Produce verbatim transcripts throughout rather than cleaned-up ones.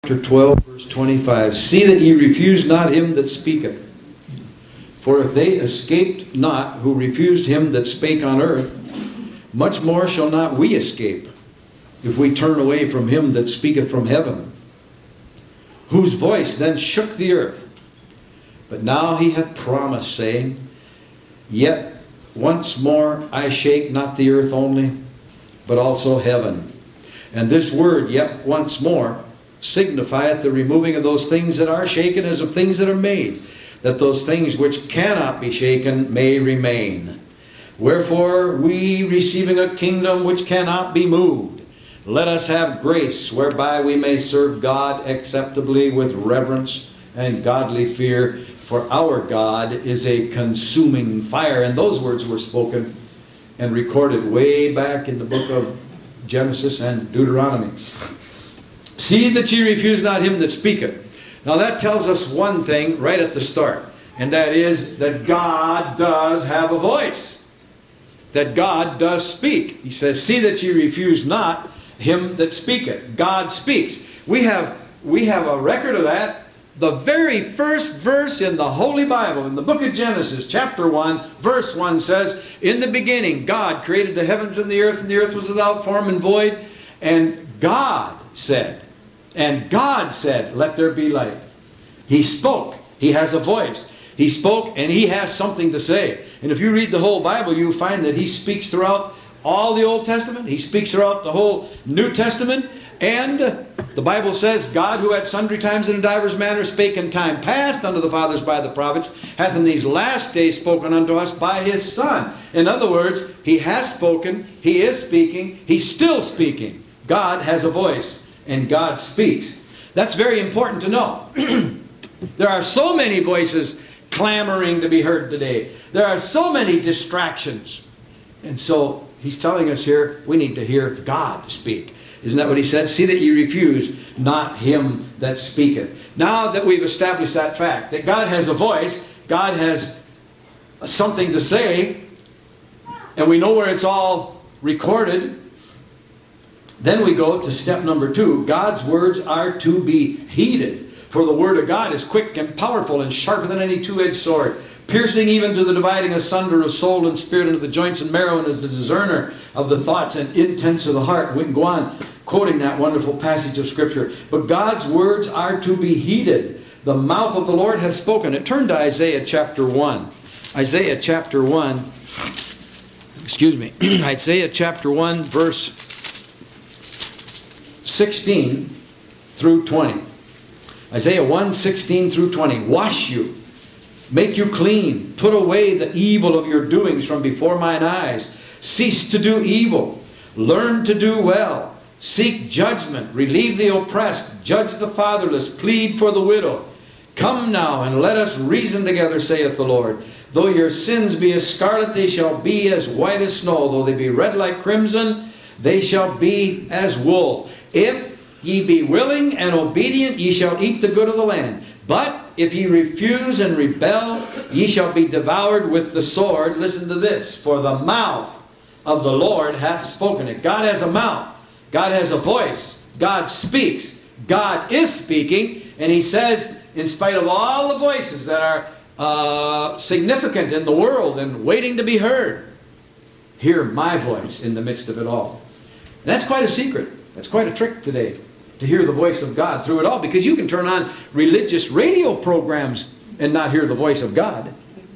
Chapter twelve, verse twenty-five. See that ye refuse not him that speaketh. For if they escaped not who refused him that spake on earth, much more shall not we escape, if we turn away from him that speaketh from heaven, whose voice then shook the earth. But now he hath promised, saying, Yet once more I shake not the earth only, but also heaven. And this word, yet once more, signifieth the removing of those things that are shaken as of things that are made, that those things which cannot be shaken may remain. Wherefore we, receiving a kingdom which cannot be moved, let us have grace whereby we may serve God acceptably with reverence and godly fear, for our God is a consuming fire. And those words were spoken and recorded way back in the book of Genesis and Deuteronomy. See that ye refuse not him that speaketh. Now that tells us one thing right at the start, and that is that God does have a voice. That God does speak. He says, see that ye refuse not him that speaketh. God speaks. We have, we have a record of that. The very first verse in the Holy Bible, in the book of Genesis, chapter one, verse one says, In the beginning God created the heavens and the earth, and the earth was without form and void. And God said, and God said, let there be light. He spoke. He has a voice. He spoke and he has something to say. And if you read the whole Bible, you find that he speaks throughout all the Old Testament. He speaks throughout the whole New Testament. And the Bible says, God, who at sundry times and in divers manners spake in time past unto the fathers by the prophets, hath in these last days spoken unto us by his Son. In other words, he has spoken, he is speaking, he's still speaking. God has a voice, and God speaks. That's very important to know. There are so many voices clamoring to be heard today. There are so many distractions. And so he's telling us here, we need to hear God speak. Isn't that what he said? See that ye refuse not him that speaketh. Now that we've established that fact, that God has a voice, God has something to say, and we know where it's all recorded, then we go to step number two. God's words are to be heeded. For the word of God is quick and powerful and sharper than any two-edged sword, piercing even to the dividing asunder of soul and spirit, and of the joints and marrow, and is the discerner of the thoughts and intents of the heart. We can go on quoting that wonderful passage of Scripture. But God's words are to be heeded. The mouth of the Lord hath spoken it. Turn to Isaiah chapter one. Isaiah chapter one. Excuse me. Isaiah chapter one, verse sixteen through twenty. Isaiah one, sixteen through twenty. Wash you, make you clean, put away the evil of your doings from before mine eyes. Cease to do evil, learn to do well. Seek judgment, relieve the oppressed, judge the fatherless, plead for the widow. Come now and let us reason together, saith the Lord. Though your sins be as scarlet, they shall be as white as snow. Though they be red like crimson, they shall be as wool. If ye be willing and obedient, ye shall eat the good of the land. But if ye refuse and rebel, ye shall be devoured with the sword. Listen to this. For the mouth of the Lord hath spoken it. God has a mouth. God has a voice. God speaks. God is speaking. And he says, in spite of all the voices that are uh, significant in the world and waiting to be heard, hear my voice in the midst of it all. And that's quite a secret. That's quite a trick today, to hear the voice of God through it all, because you can turn on religious radio programs and not hear the voice of God.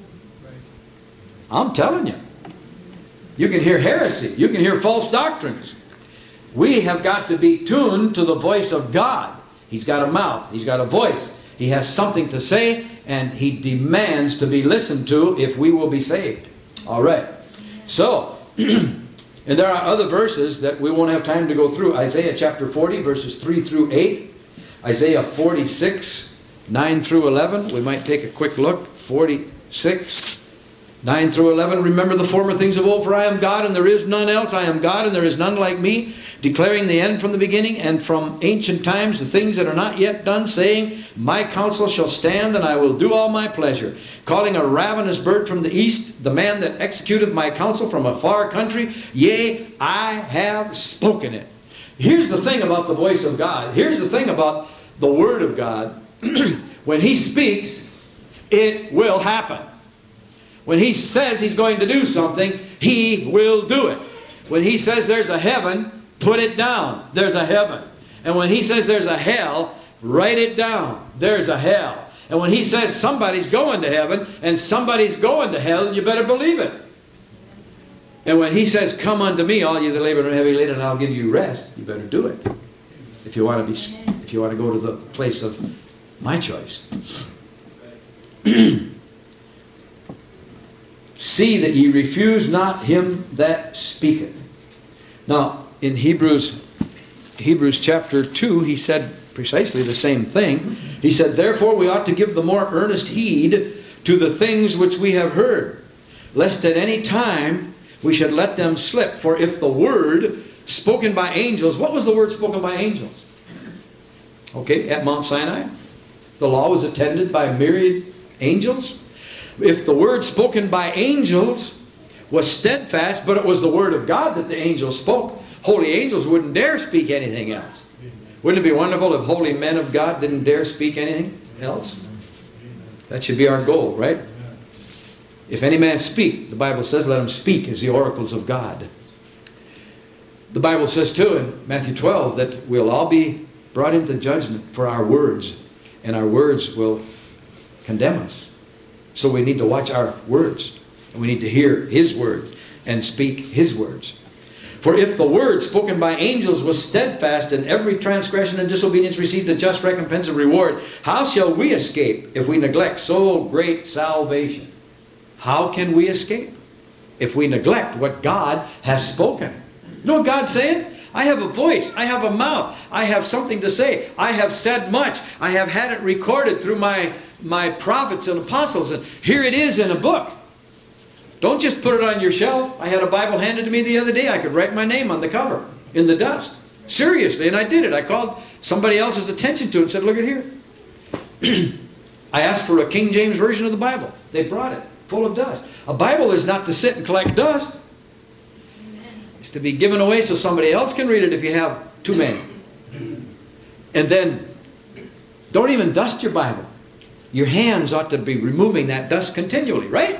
I'm telling you. You can hear heresy. You can hear false doctrines. We have got to be tuned to the voice of God. He's got a mouth. He's got a voice. He has something to say, and he demands to be listened to if we will be saved. All right. So, and there are other verses that we won't have time to go through. Isaiah chapter forty, verses three through eight. Isaiah forty-six, nine through eleven. We might take a quick look. forty-six, nine through eleven. Remember the former things of old, for I am God, and there is none else. I am God, and there is none like me, declaring the end from the beginning, and from ancient times the things that are not yet done, saying, My counsel shall stand, and I will do all my pleasure. Calling a ravenous bird from the east, the man that executeth my counsel from a far country, yea, I have spoken it. Here's the thing about the voice of God. Here's the thing about the Word of God, when He speaks, it will happen. When He says He's going to do something, He will do it. When He says there's a heaven, put it down. There's a heaven. And when He says there's a hell, write it down. There's a hell. And when He says somebody's going to heaven and somebody's going to hell, you better believe it. And when He says, come unto me, all you that labor and are heavy laden, and I'll give you rest, you better do it. If you want to be, if you want to go to the place of my choice. See that ye refuse not him that speaketh. Now, in Hebrews, Hebrews chapter two, he said precisely the same thing. He said, therefore we ought to give the more earnest heed to the things which we have heard, lest at any time we should let them slip. For if the word spoken by angels, what was the word spoken by angels? Okay, at Mount Sinai, the law was attended by myriad angels. If the word spoken by angels was steadfast, but it was the word of God that the angels spoke, holy angels wouldn't dare speak anything else. Wouldn't it be wonderful if holy men of God didn't dare speak anything else? That should be our goal, right? If any man speak, the Bible says, let him speak as the oracles of God. The Bible says too in Matthew twelve that we'll all be brought into judgment for our words, and our words will condemn us. So we need to watch our words, and we need to hear His word and speak His words. For if the word spoken by angels was steadfast, and every transgression and disobedience received a just recompense and reward, how shall we escape if we neglect so great salvation? How can we escape if we neglect what God has spoken? You know what God's saying? I have a voice. I have a mouth. I have something to say. I have said much. I have had it recorded through my, my prophets and apostles. And here it is in a book. Don't just put it on your shelf. I had a Bible handed to me the other day. I could write my name on the cover in the dust. Seriously, and I did it. I called somebody else's attention to it and said, look at here. I asked for a King James version of the Bible. They brought it, full of dust. A Bible is not to sit and collect dust. It's to be given away so somebody else can read it if you have too many. And then, don't even dust your Bible. Your hands ought to be removing that dust continually, right?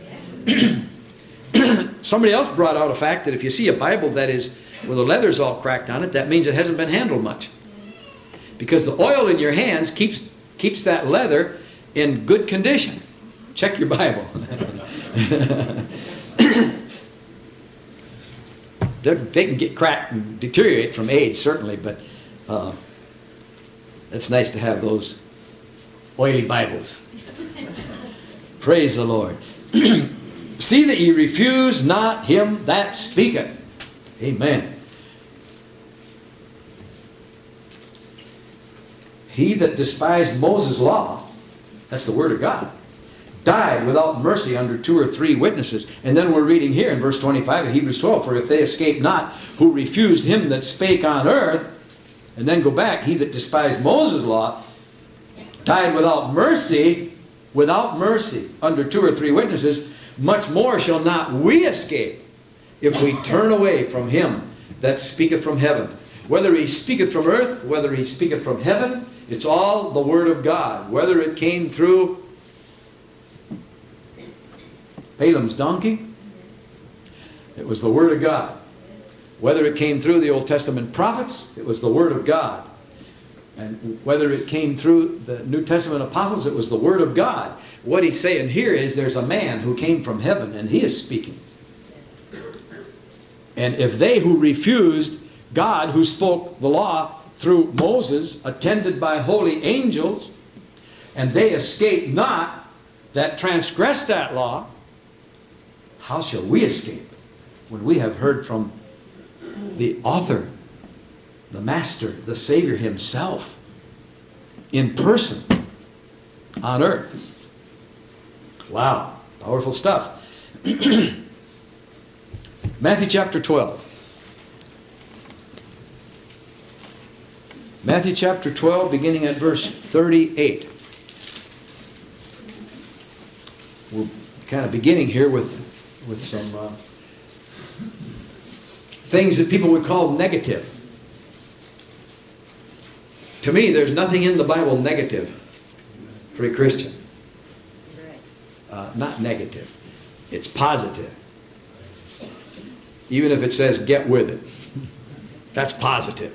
Somebody else brought out a fact that if you see a Bible that is where the leather's all cracked on it, that means it hasn't been handled much. Because the oil in your hands keeps keeps that leather in good condition. Check your Bible. They can get cracked and deteriorate from age, certainly, but uh, it's nice to have those oily Bibles. Praise the Lord. See that ye refuse not him that speaketh. Amen. He that despised Moses' law, that's the word of God, died without mercy under two or three witnesses. And then we're reading here in verse twenty-five of Hebrews twelve, for if they escape not who refused him that spake on earth, and then go back, he that despised Moses' law died without mercy, without mercy under two or three witnesses, much more shall not we escape if we turn away from him that speaketh from heaven. Whether he speaketh from earth, whether he speaketh from heaven, it's all the word of God. Whether it came through Balaam's donkey, it was the word of God. Whether it came through the Old Testament prophets, it was the word of God. And whether it came through the New Testament apostles, it was the word of God. What he's saying here is there's a man who came from heaven and he is speaking. And if they who refused God, who spoke the law through Moses, attended by holy angels, and they escaped not that transgressed that law, how shall we escape when we have heard from the author, the master, the Savior himself in person on earth? Wow, powerful stuff. Matthew chapter twelve. Matthew chapter twelve, beginning at verse thirty-eight. We're kind of beginning here with, with some uh, things that people would call negative. To me, there's nothing in the Bible negative for a Christian. Uh, not negative. It's positive. Even if it says get with it. That's positive.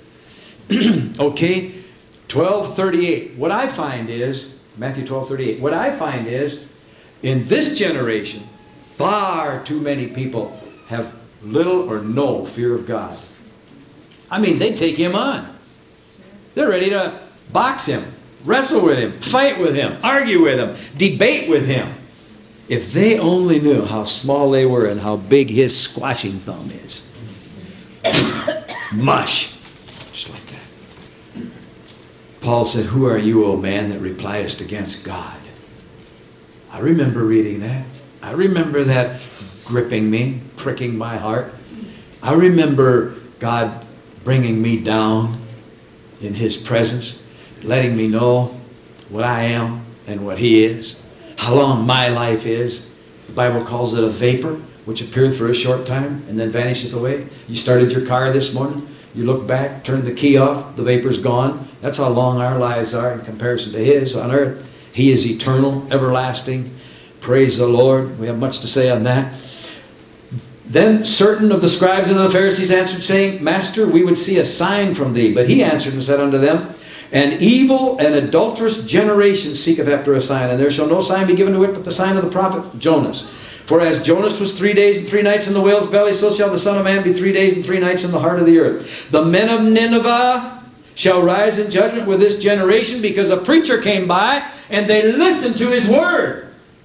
Okay, twelve thirty-eight. What I find is, Matthew twelve thirty-eight, what I find is, in this generation, far too many people have little or no fear of God. I mean, they take him on. They're ready to box him, wrestle with him, fight with him, argue with him, debate with him. If they only knew how small they were and how big his squashing thumb is. Mush. Just like that. Paul said, who are you, O man, that repliest against God? I remember reading that. I remember that gripping me, pricking my heart. I remember God bringing me down in his presence, letting me know what I am and what he is, how long my life is. The Bible calls it a vapor, which appeareth for a short time and then vanisheth away. You started your car this morning, you look back, turn the key off, the vapor's gone. That's how long our lives are in comparison to his on earth. He is eternal, everlasting. Praise the Lord. We have much to say on that. Then certain of the scribes and of the Pharisees answered, saying, Master, we would see a sign from thee. But he answered and said unto them, An evil and adulterous generation seeketh after a sign, and there shall no sign be given to it but the sign of the prophet Jonas. For as Jonas was three days and three nights in the whale's belly, so shall the Son of Man be three days and three nights in the heart of the earth. The men of Nineveh shall rise in judgment with this generation, because a preacher came by and they listened to his word.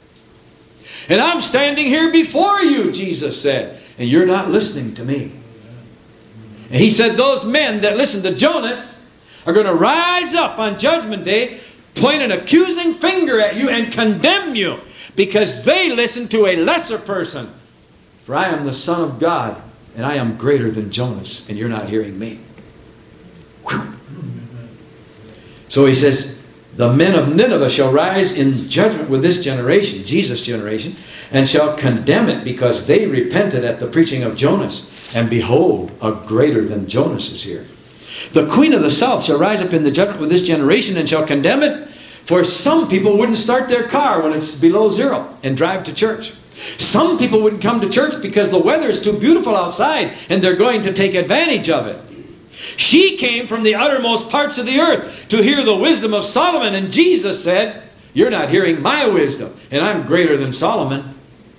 And I'm standing here before you, Jesus said, and you're not listening to me. And he said those men that listened to Jonas are going to rise up on Judgment Day, point an accusing finger at you and condemn you, because they listened to a lesser person. For I am the Son of God, and I am greater than Jonas, and you're not hearing me. Whew. So he says, the men of Nineveh shall rise in judgment with this generation, Jesus' generation, and shall condemn it, because they repented at the preaching of Jonas. And behold, a greater than Jonas is here. The queen of the south shall rise up in the judgment with this generation and shall condemn it. For some people wouldn't start their car when it's below zero and drive to church. Some people wouldn't come to church because the weather is too beautiful outside and they're going to take advantage of it. She came from the uttermost parts of the earth to hear the wisdom of Solomon, and Jesus said, you're not hearing my wisdom, and I'm greater than Solomon.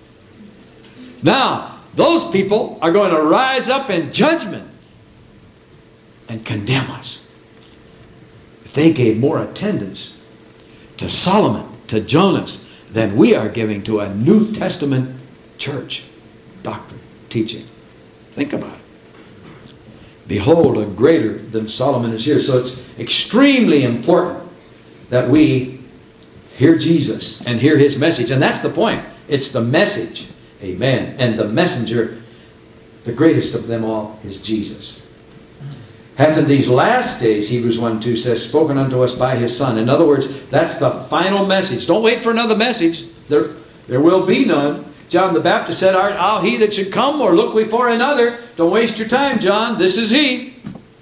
Now, those people are going to rise up in judgment and condemn us. If they gave more attendance to Solomon, to Jonas, than we are giving to a New Testament church doctrine, teaching. Think about it. Behold, a greater than Solomon is here. So it's extremely important that we hear Jesus and hear his message. And that's the point. It's the message. Amen. And the messenger, the greatest of them all, is Jesus. Hath in these last days, Hebrews one two says, spoken unto us by his Son. In other words, that's the final message. Don't wait for another message. There, there will be none. John the Baptist said, art thou he that should come, or look we for another? Don't waste your time, John. This is he.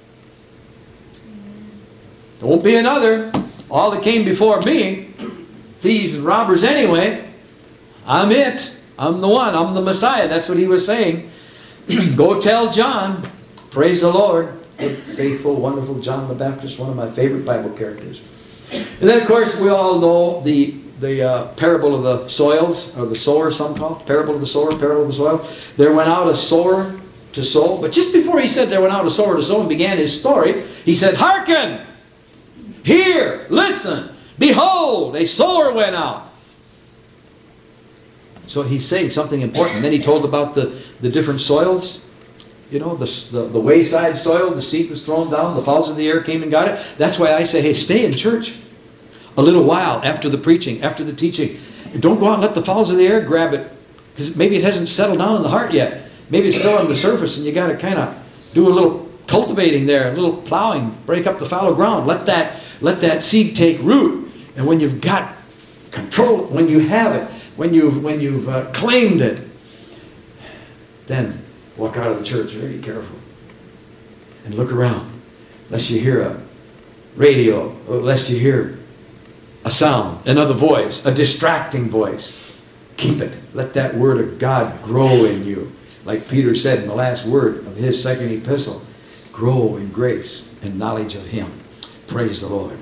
There won't be another. All that came before me, thieves and robbers anyway. I'm it. I'm the one. I'm the Messiah. That's what he was saying. Go tell John. Praise the Lord. Good, faithful, wonderful John the Baptist, one of my favorite Bible characters. And then, of course, we all know the the uh, parable of the soils, or the sower, some call it. Parable of the sower, parable of the soil. There went out a sower to sow. But just before he said there went out a sower to sow and began his story, he said, hearken, hear, listen, behold, a sower went out. So he's saying something important. Then he told about the, the different soils. You know, the, the, the wayside soil, the seed was thrown down, the fowls of the air came and got it. That's why I say, hey, stay in church a little while after the preaching, after the teaching. Don't go out and let the fowls of the air grab it, because maybe it hasn't settled down in the heart yet. Maybe it's still on the surface, and you got to kind of do a little cultivating there, a little plowing, break up the fallow ground. Let that, let that seed take root. And when you've got control, when you have it, when you've, when you've uh, claimed it, then walk out of the church very carefully and look around, lest you hear a radio, lest you hear a sound, another voice, a distracting voice. Keep it. Let that word of God grow in you. Like Peter said in the last word of his second epistle, grow in grace and knowledge of him. Praise the Lord.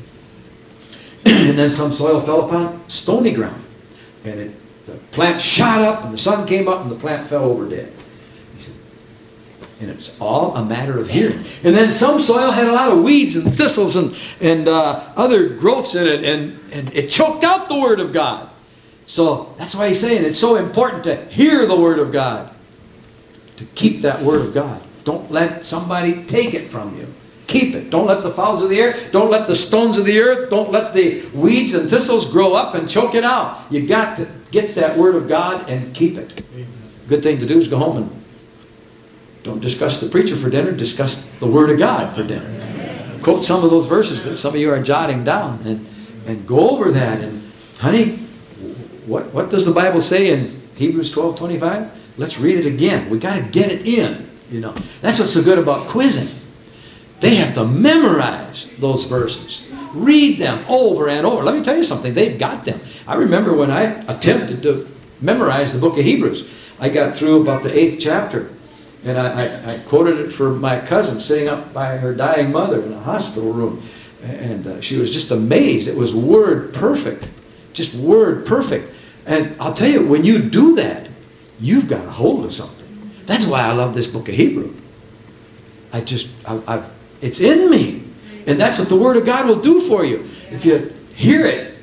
And then some soil fell upon stony ground. And it, the plant shot up, and the sun came up, and the plant fell over dead. He said, and it's all a matter of hearing. And then some soil had a lot of weeds and thistles and, and uh, other growths in it, and, and it choked out the word of God. So that's why he's saying it's so important to hear the word of God. To keep that word of God. Don't let somebody take it from you. Keep it. Don't let the fowls of the air, don't let the stones of the earth, don't let the weeds and thistles grow up and choke it out. You got to get that word of God and keep it. Amen. Good thing to do is go home and don't discuss the preacher for dinner, discuss the word of God for dinner. Amen. Quote some of those verses that some of you are jotting down and, and go over that. And honey, what, what does the Bible say in Hebrews twelve twenty-five? Let's read it again. We got to get it in. You know, that's what's so good about quizzing. They have to memorize those verses. Read them over and over. Let me tell you something. They've got them. I remember when I attempted to memorize the book of Hebrews. I got through about the eighth chapter. And I, I, I quoted it for my cousin sitting up by her dying mother in a hospital room. And uh, she was just amazed. It was word perfect. Just word perfect. And I'll tell you, when you do that, you've got a hold of something. That's why I love this book of Hebrew. I just, I, I've, it's in me. And that's what the Word of God will do for you. If you hear it,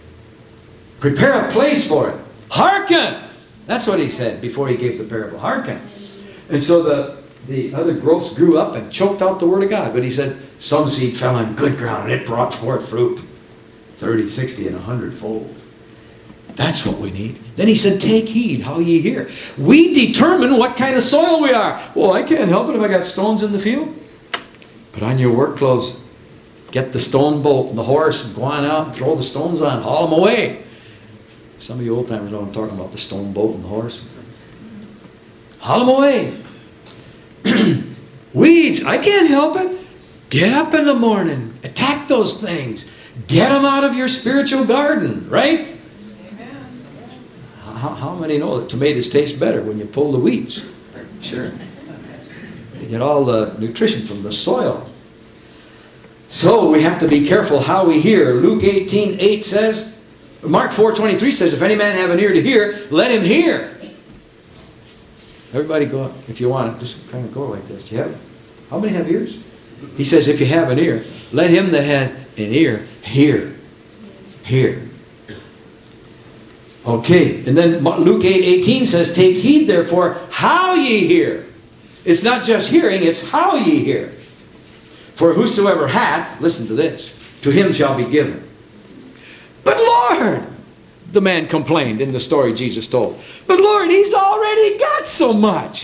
prepare a place for it. Hearken! That's what he said before he gave the parable. Hearken. And so the, the other growths grew up and choked out the Word of God. But he said, some seed fell on good ground and it brought forth fruit. thirty, sixty, and a hundred fold. That's what we need. Then he said, take heed how ye hear. We determine what kind of soil we are. Well, I can't help it if I got stones in the field. Put on your work clothes. Get the stone bolt and the horse and go on out and throw the stones on. Haul them away. Some of you old timers know I'm talking about the stone bolt and the horse. Haul them away. Weeds, I can't help it. Get up in the morning. Attack those things. Get them out of your spiritual garden, right? How, how many know that tomatoes taste better when you pull the weeds? Sure. You get all the nutrition from the soil. So we have to be careful how we hear. Luke eighteen eight says, Mark four twenty-three says, if any man have an ear to hear, let him hear. Everybody go, if you want it, just kind of go like this. You have, how many have ears? He says, if you have an ear, let him that had an ear hear. Hear. Okay, and then Luke eight eighteen says, take heed therefore how ye hear. It's not just hearing, it's how ye hear. For whosoever hath, listen to this, to him shall be given. But Lord, the man complained in the story Jesus told. But Lord, he's already got so much.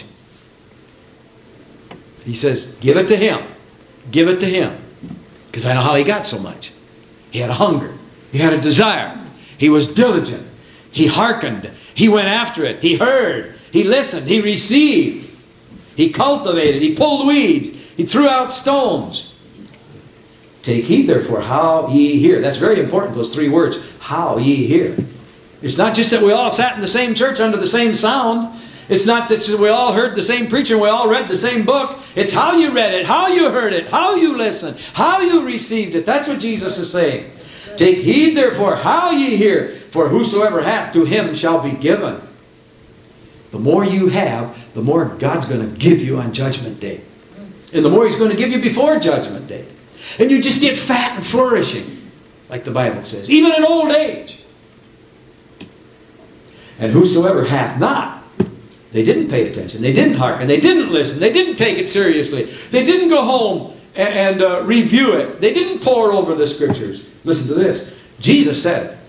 He says, give it to him. Give it to him. Because I know how he got so much. He had a hunger. He had a desire. He was diligent. He hearkened. He went after it. He heard. He listened. He received. He cultivated. He pulled weeds. He threw out stones. Take heed therefore how ye hear. That's very important, those three words. How ye hear. It's not just that we all sat in the same church under the same sound. It's not that we all heard the same preacher and we all read the same book. It's how you read it, how you heard it, how you listened, how you received it. That's what Jesus is saying. Take heed therefore how ye hear. For whosoever hath, to him shall be given. The more you have, the more God's going to give you on Judgment Day. And the more he's going to give you before Judgment Day. And you just get fat and flourishing, like the Bible says, even in old age. And whosoever hath not, they didn't pay attention. They didn't hearken. They didn't listen. They didn't take it seriously. They didn't go home and, and uh, review it. They didn't pore over the Scriptures. Listen to this. Jesus said it.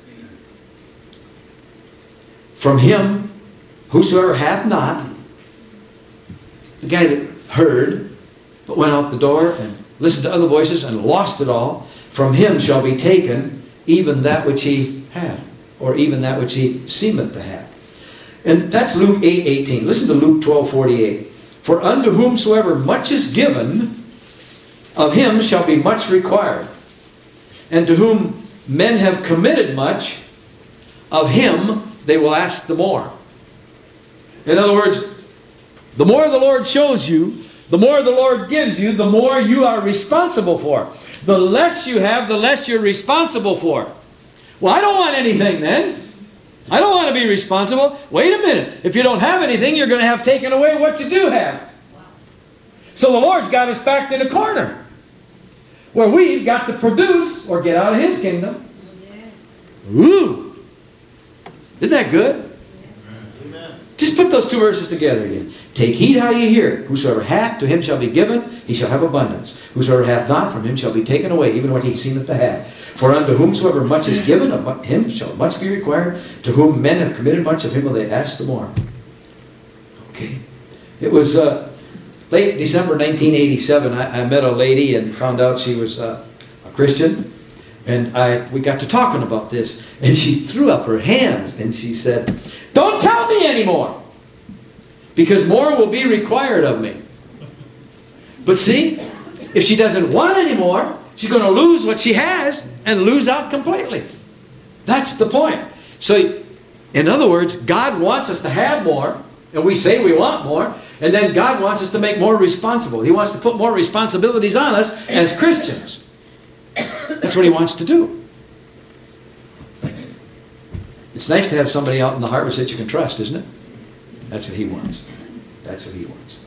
From him, whosoever hath not, the guy that heard, but went out the door and listened to other voices and lost it all, from him shall be taken even that which he hath, or even that which he seemeth to have. And that's Luke eight eighteen. Listen to Luke twelve forty-eight. For unto whomsoever much is given, of him shall be much required. And to whom men have committed much, of him they will ask the more. In other words, the more the Lord shows you, the more the Lord gives you, the more you are responsible for. The less you have, the less you're responsible for. Well, I don't want anything then. I don't want to be responsible. Wait a minute. If you don't have anything, you're going to have taken away what you do have. So the Lord's got us backed in a corner where we've got to produce or get out of His kingdom. Ooh! Isn't that good? Just put those two verses together again. Take heed how ye hear. Whosoever hath, to him shall be given, he shall have abundance. Whosoever hath not, from him shall be taken away, even what he seemeth to have. For unto whomsoever much is given, of him shall much be required. To whom men have committed much, of him will they ask the more. Okay. It was uh, late December nineteen eighty-seven. I, I met a lady and found out she was uh, a Christian. And I we got to talking about this. And she threw up her hands and she said, "Don't tell me anymore, because more will be required of me." But see, if she doesn't want any more, she's going to lose what she has and lose out completely. That's the point. So, in other words, God wants us to have more, and we say we want more, and then God wants us to make more responsible. He wants to put more responsibilities on us as Christians. That's what He wants to do. It's nice to have somebody out in the harvest that you can trust, isn't it? That's what He wants. That's what He wants.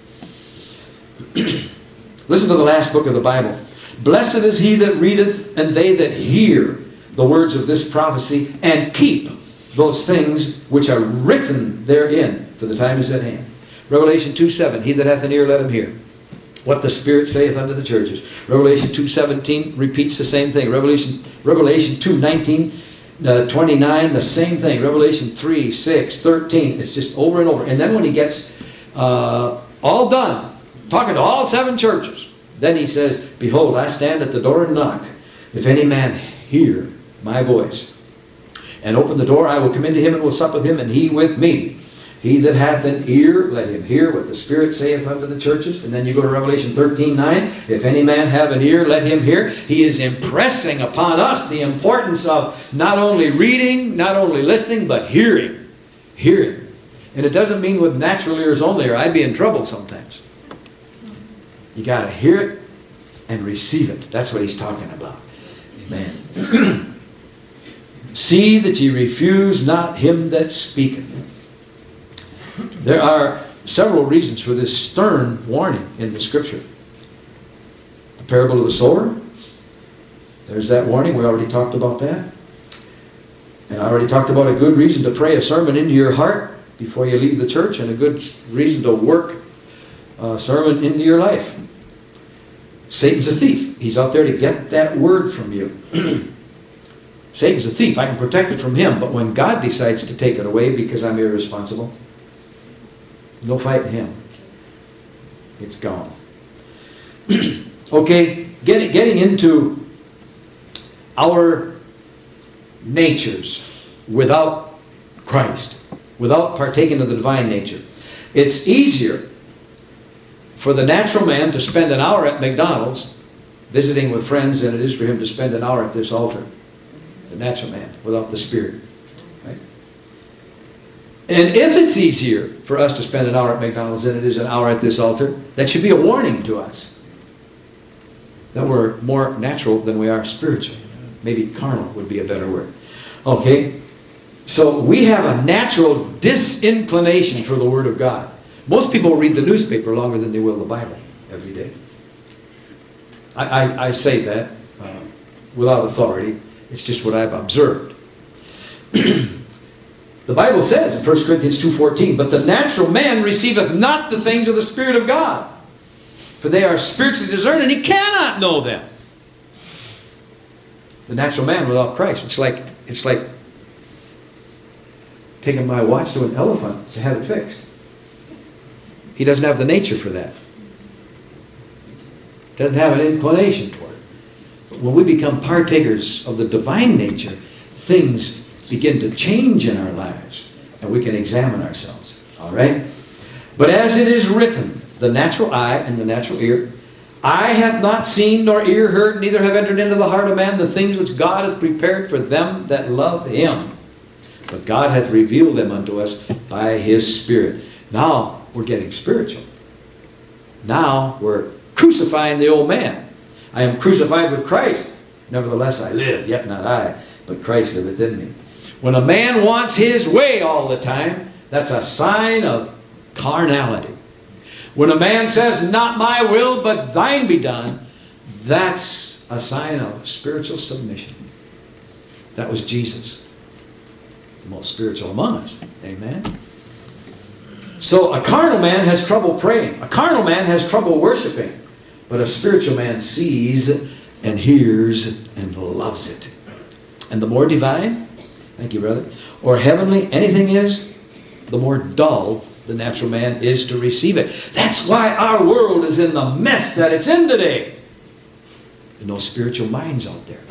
Listen to the last book of the Bible. Blessed is he that readeth, and they that hear the words of this prophecy, and keep those things which are written therein, for the time is at hand. Revelation two seven, he that hath an ear, let him hear what the Spirit saith unto the churches. Revelation two seventeen repeats the same thing. Revelation, Revelation two nineteen, uh, twenty-nine, the same thing. Revelation three, six, thirteen. It's just over and over. And then when he gets uh, all done, talking to all seven churches, then he says, "Behold, I stand at the door and knock. If any man hear my voice, and open the door, I will come into him and will sup with him, and he with me. He that hath an ear, let him hear what the Spirit saith unto the churches." And then you go to Revelation thirteen nine. If any man have an ear, let him hear. He is impressing upon us the importance of not only reading, not only listening, but hearing. Hearing. And it doesn't mean with natural ears only, or I'd be in trouble sometimes. You got to hear it and receive it. That's what he's talking about. Amen. See that ye refuse not him that speaketh. There are several reasons for this stern warning in the Scripture. The parable of the sower. There's that warning. We already talked about that. And I already talked about a good reason to pray a sermon into your heart before you leave the church, and a good reason to work a sermon into your life. Satan's a thief. He's out there to get that word from you. Satan's a thief. I can protect it from him. But when God decides to take it away because I'm irresponsible, no fighting him. It's gone. Okay, getting, getting into our natures without Christ, without partaking of the divine nature. It's easier for the natural man to spend an hour at McDonald's visiting with friends than it is for him to spend an hour at this altar. The natural man, without the Spirit. Right? And if it's easier for us to spend an hour at McDonald's than it is an hour at this altar, that should be a warning to us. That we're more natural than we are spiritual. Maybe carnal would be a better word. Okay? So we have a natural disinclination for the Word of God. Most people read the newspaper longer than they will the Bible every day. I, I, I say that uh, without authority. It's just what I've observed. The Bible says in First Corinthians two fourteen, "But the natural man receiveth not the things of the Spirit of God, for they are spiritually discerned, and he cannot know them." The natural man without Christ. It's like, it's like taking my watch to an elephant to have it fixed. He doesn't have the nature for that. Doesn't have an inclination toward it. But when we become partakers of the divine nature, things begin to change in our lives, and we can examine ourselves. All right? But as it is written, the natural eye and the natural ear Eye hath not seen, nor ear heard, neither have entered into the heart of man the things which God hath prepared for them that love him. But God hath revealed them unto us by his Spirit. Now we're getting spiritual. Now we're crucifying the old man. I am crucified with Christ. Nevertheless I live, yet not I, but Christ liveth in me. When a man wants his way all the time, that's a sign of carnality. When a man says, not my will, but thine be done, that's a sign of spiritual submission. That was Jesus, the most spiritual among us. Amen? So a carnal man has trouble praying. A carnal man has trouble worshiping. But a spiritual man sees and hears and loves it. And the more divine, thank you, brother, or heavenly anything is, the more dull the natural man is to receive it. That's why our world is in the mess that it's in today. There are no spiritual minds out there.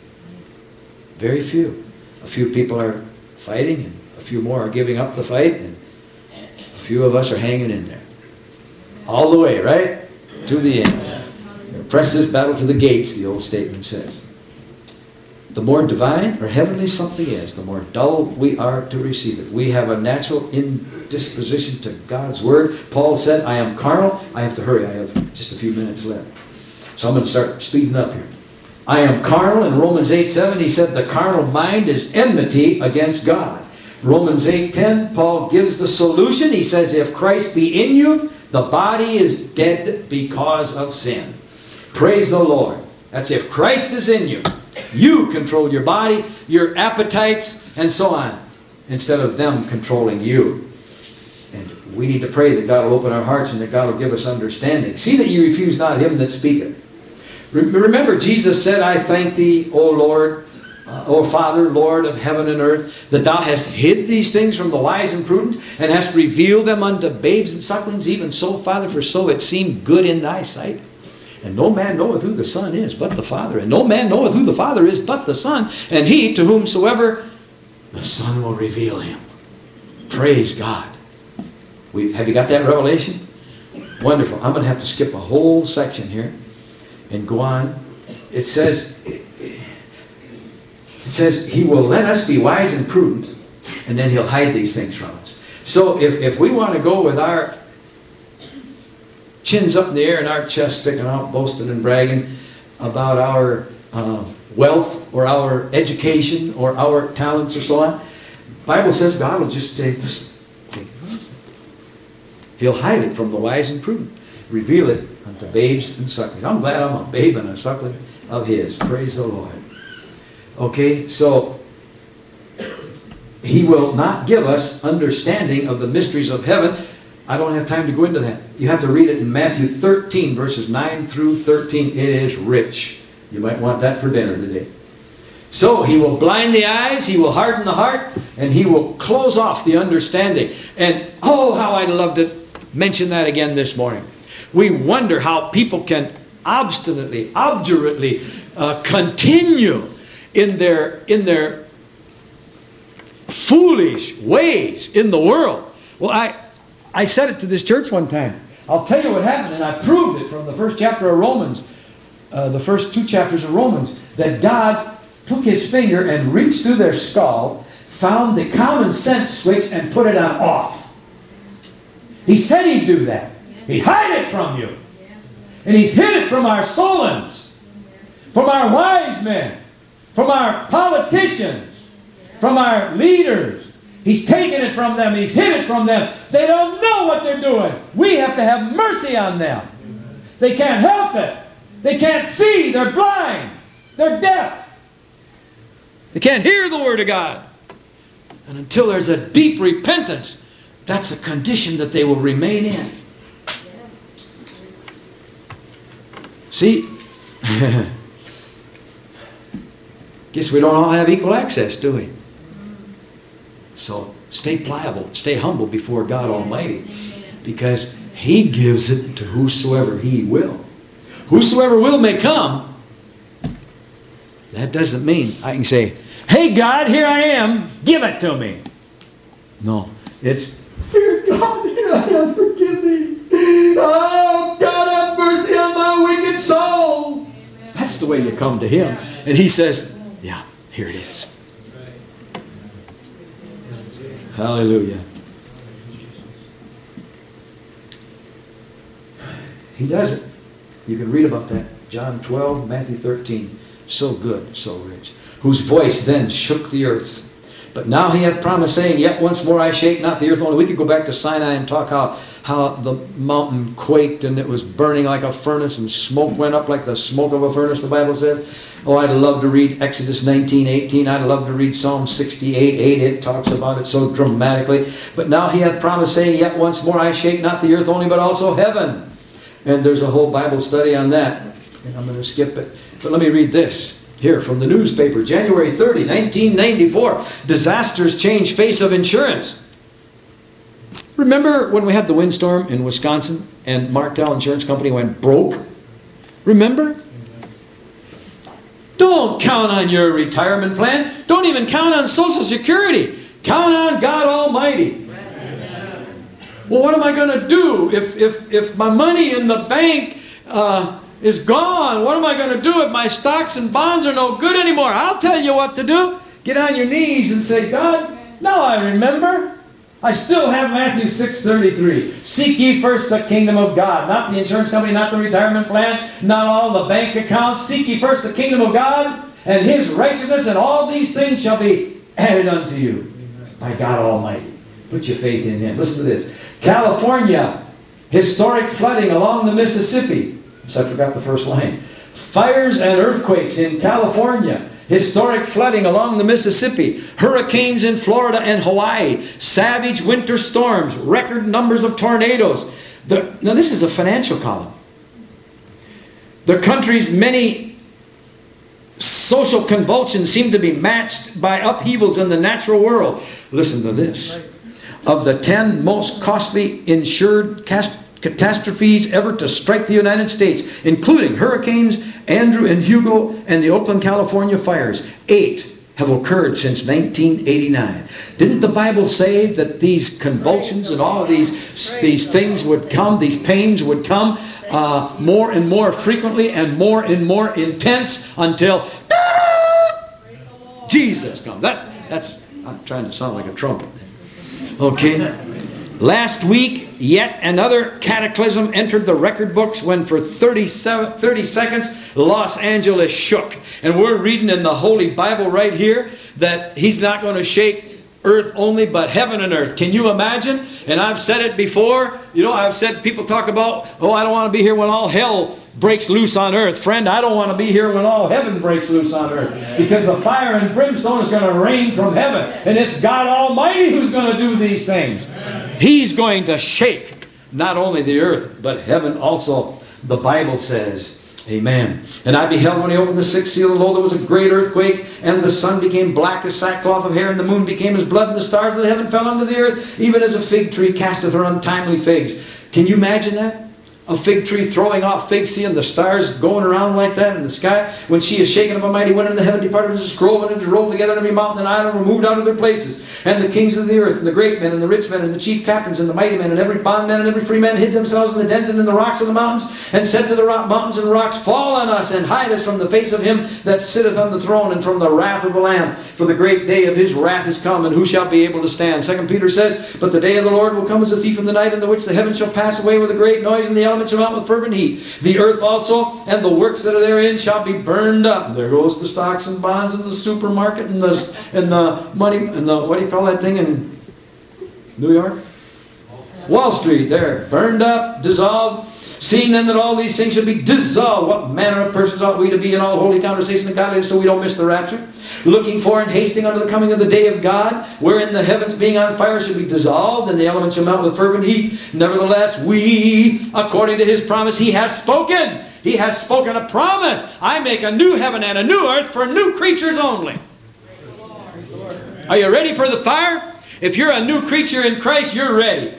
Very few. A few people are fighting, and a few more are giving up the fight, and a few of us are hanging in there. All the way, right? To the end. Press this battle to the gates, the old statement says. The more divine or heavenly something is, the more dull we are to receive it. We have a natural indisposition to God's Word. Paul said, I am carnal. I have to hurry. I have just a few minutes left. So I'm going to start speeding up here. I am carnal. In Romans eight seven, he said, the carnal mind is enmity against God. Romans eight ten, Paul gives the solution. He says, if Christ be in you, the body is dead because of sin. Praise the Lord. That's if Christ is in you. You control your body, your appetites, and so on, instead of them controlling you. And we need to pray that God will open our hearts and that God will give us understanding. See that you refuse not him that speaketh. Remember, Jesus said, I thank thee, O Lord, uh, O Father, Lord of heaven and earth, that thou hast hid these things from the wise and prudent, and hast revealed them unto babes and sucklings. Even so, Father, for so it seemed good in thy sight. And no man knoweth who the Son is, but the Father. And no man knoweth who the Father is, but the Son. And he to whomsoever the Son will reveal him. Praise God. We, have you got that revelation? Wonderful. I'm going to have to skip a whole section here and go on. It says, it says, he will let us be wise and prudent, and then he'll hide these things from us. So if, if we want to go with our chins up in the air and our chest sticking out, boasting and bragging about our uh, wealth or our education or our talents or so on, the Bible says God will just take, just take it. He'll hide it from the wise and prudent, reveal it unto babes and sucklings. I'm glad I'm a babe and a suckling of his. Praise the Lord. Okay, so he will not give us understanding of the mysteries of heaven. I don't have time to go into that. You have to read it in Matthew thirteen, verses nine through thirteen. It is rich. You might want that for dinner today. So he will blind the eyes, he will harden the heart, and he will close off the understanding. And oh, how I'd love to mention that again this morning. We wonder how people can obstinately, obdurately uh, continue in their, in their foolish ways in the world. Well, I... I said it to this church one time. I'll tell you what happened, and I proved it from the first chapter of Romans, uh, the first two chapters of Romans, that God took his finger and reached through their skull, found the common sense switch, and put it on off. He said he'd do that. He'd hide it from you. And he's hid it from our Solons, from our wise men, from our politicians, from our leaders. He's taken it from them. He's hid it from them. They don't know what they're doing. We have to have mercy on them. They can't help it. They can't see. They're blind. They're deaf. They can't hear the Word of God. And until there's a deep repentance, that's a condition that they will remain in. See? Guess we don't all have equal access, do we? So stay pliable, stay humble before God Almighty, because he gives it to whosoever he will. Whosoever will may come. That doesn't mean I can say, hey God, here I am, give it to me. No, it's, dear God, here I am, forgive me. Oh, God, have mercy on my wicked way you come to Him. And He says, yeah, here it is. Hallelujah. He does it. You can read about that. John twelve, Matthew thirteen. So good, so rich. Whose voice then shook the earth. But now He hath promised, saying, yet once more I shake not the earth only. We could go back to Sinai and talk how, how the mountain quaked and it was burning like a furnace and smoke went up like the smoke of a furnace, the Bible said. Oh, I'd love to read Exodus nineteen eighteen. I'd love to read Psalm sixty-eight eight. It talks about it so dramatically. But now He hath promised, saying, yet once more I shake not the earth only, but also heaven. And there's a whole Bible study on that. And I'm going to skip it. But let me read this. Here from the newspaper, January thirtieth, nineteen ninety-four. Disasters change face of insurance. Remember when we had the windstorm in Wisconsin and Martel Insurance Company went broke? Remember? Don't count on your retirement plan. Don't even count on Social Security. Count on God Almighty. Well, what am I going to do if, if, if my money in the bank uh, is gone? What am I going to do if my stocks and bonds are no good anymore? I'll tell you what to do. Get on your knees and say, God, now I remember. I still have Matthew six thirty-three. Seek ye first the kingdom of God. Not the insurance company, not the retirement plan, not all the bank accounts. Seek ye first the kingdom of God and His righteousness, and all these things shall be added unto you by God Almighty. Put your faith in Him. Listen to this. California, historic flooding along the Mississippi. So I forgot the first line. Fires and earthquakes in California. Historic flooding along the Mississippi. Hurricanes in Florida and Hawaii. Savage winter storms. Record numbers of tornadoes. The, now this is a financial column. The country's many social convulsions seem to be matched by upheavals in the natural world. Listen to this. Of the ten most costly insured catastrophes ever to strike the United States, including hurricanes Andrew and Hugo and the Oakland, California fires, eight have occurred since nineteen eighty-nine. Didn't the Bible say that these convulsions and all of these, these things would come, these pains would come uh, more and more frequently and more and more intense until Jesus comes? That, that's, I'm trying to sound like a trumpet. Okay. Last week, yet another cataclysm entered the record books when for thirty-seven, thirty seconds, Los Angeles shook. And we're reading in the Holy Bible right here that He's not going to shake earth only, but heaven and earth. Can you imagine? And I've said it before. You know, I've said, people talk about, oh, I don't want to be here when all hell breaks loose on earth. Friend, I don't want to be here when all heaven breaks loose on earth. Because the fire and brimstone is going to rain from heaven. And it's God Almighty who's going to do these things. He's going to shake not only the earth, but heaven also, the Bible says. Amen. And I beheld when He opened the sixth seal, and lo, there was a great earthquake, and the sun became black as sackcloth of hair, and the moon became as blood, and the stars of the heaven fell unto the earth, even as a fig tree casteth her untimely figs. Can you imagine that? A fig tree throwing off figs, seeing the stars going around like that in the sky. When she is shaken of a mighty wind, and the heaven departed as a scroll, and it is rolled together, and every mountain and island were moved out of their places. And the kings of the earth, and the great men, and the rich men, and the chief captains, and the mighty men, and every bondman, and every free man hid themselves in the dens and in the rocks of the mountains, and said to the rock, mountains and rocks, fall on us, and hide us from the face of Him that sitteth on the throne, and from the wrath of the Lamb. For the great day of His wrath is come, and who shall be able to stand? Second Peter says, but the day of the Lord will come as a thief in the night, in the which the heavens shall pass away with a great noise, and the elements shall melt with fervent heat. The earth also and the works that are therein shall be burned up. And there goes the stocks and bonds and the supermarket and the and the money and the, what do you call that thing in New York? Wall Street. There, burned up, dissolved. Seeing then that all these things should be dissolved, what manner of persons ought we to be in all holy conversation and godliness, so we don't miss the rapture? Looking for and hasting unto the coming of the day of God, wherein the heavens being on fire should be dissolved, and the elements shall melt with fervent heat. Nevertheless, we, according to His promise, He has spoken. He has spoken a promise. I make a new heaven and a new earth for new creatures only. Are you ready for the fire? If you're a new creature in Christ, you're ready.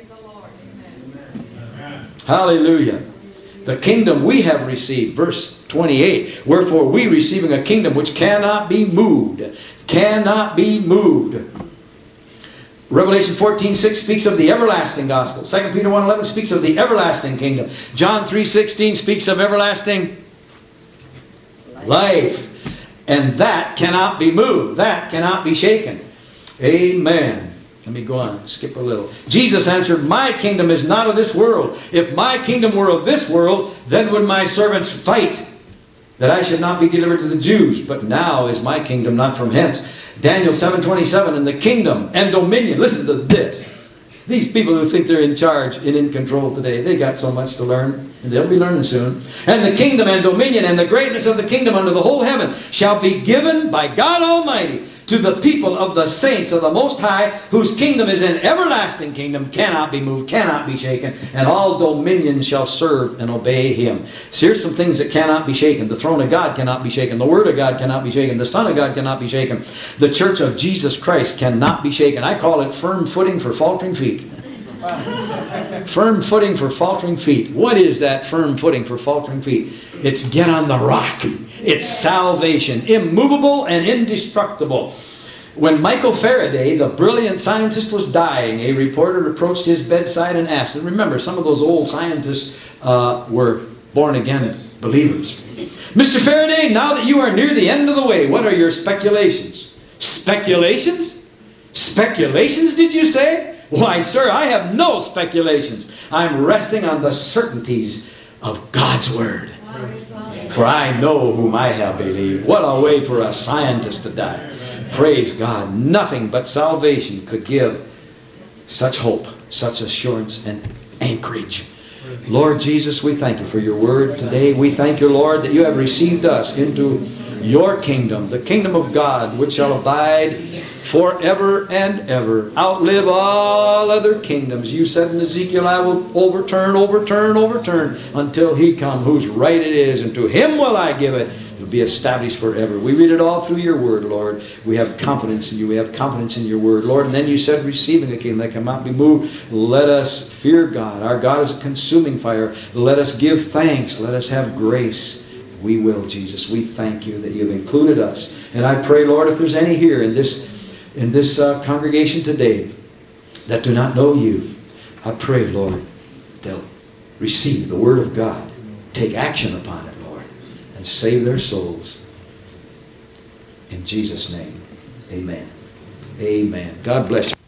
Hallelujah. The kingdom we have received, verse twenty-eight. Wherefore we receiving a kingdom which cannot be moved. Cannot be moved. Revelation fourteen six speaks of the everlasting gospel. Second Peter one eleven speaks of the everlasting kingdom. John three sixteen speaks of everlasting Life. And that cannot be moved. That cannot be shaken. Amen. Let me go on, skip a little. Jesus answered, my kingdom is not of this world. If my kingdom were of this world, then would my servants fight, that I should not be delivered to the Jews. But now is my kingdom not from hence. Daniel seven twenty-seven, and the kingdom and dominion. Listen to this. These people who think they're in charge and in control today, they got so much to learn. And they'll be learning soon. And the kingdom and dominion and the greatness of the kingdom under the whole heaven shall be given by God Almighty to the people of the saints of the Most High, whose kingdom is an everlasting kingdom, cannot be moved, cannot be shaken, and all dominions shall serve and obey him. So here's some things that cannot be shaken. The throne of God cannot be shaken. The Word of God cannot be shaken. The Son of God cannot be shaken. The church of Jesus Christ cannot be shaken. I call it firm footing for faltering feet. Firm footing for faltering feet. What is that firm footing for faltering feet? It's get on the rock. It's salvation. Immovable and indestructible. When Michael Faraday, the brilliant scientist, was dying, a reporter approached his bedside and asked, and remember, some of those old scientists uh, were born-again believers. Mister Faraday, now that you are near the end of the way, what are your speculations? Speculations? Speculations, did you say? Why, sir, I have no speculations. I'm resting on the certainties of God's Word. For I know whom I have believed. What a way for a scientist to die. Praise God. Nothing but salvation could give such hope, such assurance and anchorage. Lord Jesus, we thank you for your word today. We thank you, Lord, that you have received us into your kingdom, the kingdom of God, which shall abide forever and ever, outlive all other kingdoms. You said in Ezekiel, I will overturn, overturn, overturn until he come, whose right it is, and to him will I give it. It will be established forever. We read it all through your word, Lord. We have confidence in you. We have confidence in your word, Lord. And then you said, receiving a kingdom that cannot be moved, let us fear God. Our God is a consuming fire. Let us give thanks. Let us have grace. We will, Jesus. We thank you that you've included us. And I pray, Lord, if there's any here in this in this uh, congregation today that do not know you, I pray, Lord, they'll receive the Word of God, take action upon it, Lord, and save their souls. In Jesus' name, amen. Amen. God bless you.